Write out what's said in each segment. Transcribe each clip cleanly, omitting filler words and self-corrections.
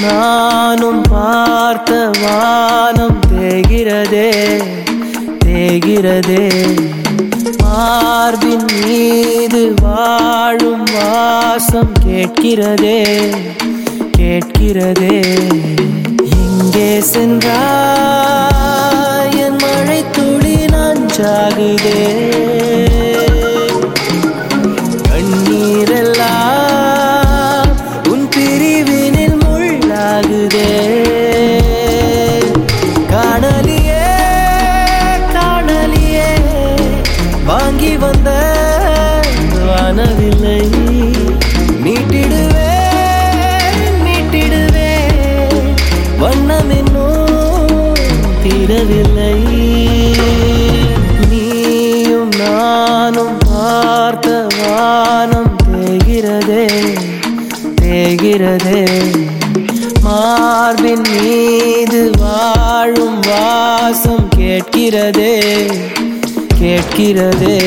நானும் பார்த்த வானம் தேய்கிறதே தேய்கிறதே. மார்பின் மீது வாழும் வாசம் கேட்கிறதே கேட்கிறதே. எங்கே சென்றாய் என் மழை துளி நஞ்சாகுதே. கண்ணீரெல்லாம் உன் பிரிவினில் முள்ளாகுதே. காணலியே காணலியே வாங்கி வந்த வானவில்லை நீட்டிடுவே நீட்டிடுவே. வண்ணம் இன்னும் தீரவில்லை. நீயும் நானும் பார்த்த வானம் தேய்கிறதே தேய்கிறதே. மார்பின் மீது வாழும் வாசம் கேட்கிறதே கேட்கிறதே.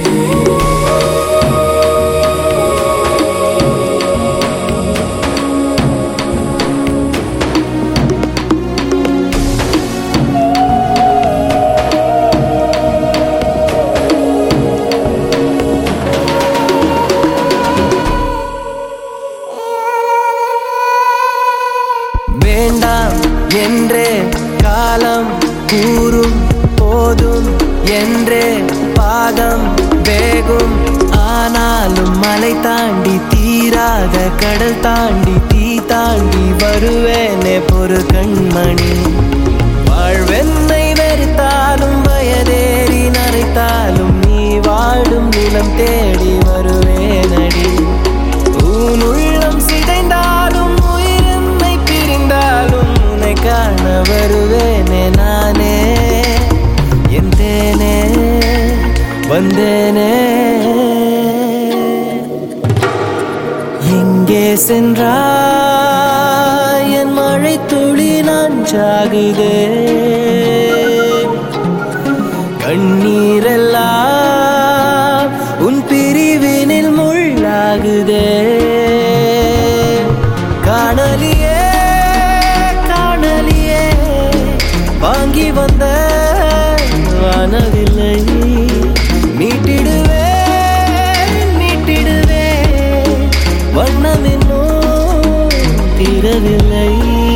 வேண்டாம் என்றே காலம் கூறும் போதும் என்றே பாதம் வேகும். ஆனாலும் மலை தாண்டி தீராத கடல் தாண்டி தீ தாண்டி வருவேனே பொறு கண்மணி. வாழ்வென்னை வெறுத்தாலும் வயதேறி நரைத்தாலும் நீ வாழும் நிலம் தேடி வருவேனடி. ஊன் உள்ளம் சிதைந்தாலும் உயிரென்னை பிரிந்தாலும் உன்னை காண வருவேனே நானே. என் தேனே வந்தேனே. எங்கே சென்றாய் என் மழை துளி நஞ்சாகுதே. கண்ணீரெல்லாம் உன் பிரிவினில் முள்ளாகுதே. காணலியே காணலியே வாங்கி வந்த வானவில்லை நீட்டிடுவே நீட்டிடுவே. வண்ணம் இன்னும் தீரவில்லை.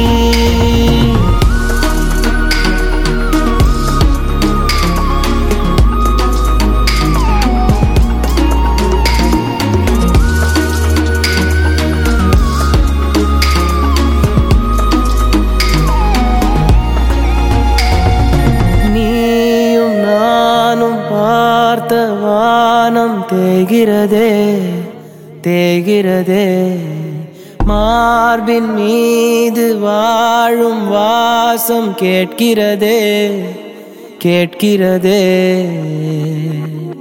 நீயும் நானும் பார்த்த வானம் தேய்கிறதே தேய்கிறதே. மார்பின் மீது வாழும் வாசம் கேட்கிறதே கேட்கிறதே.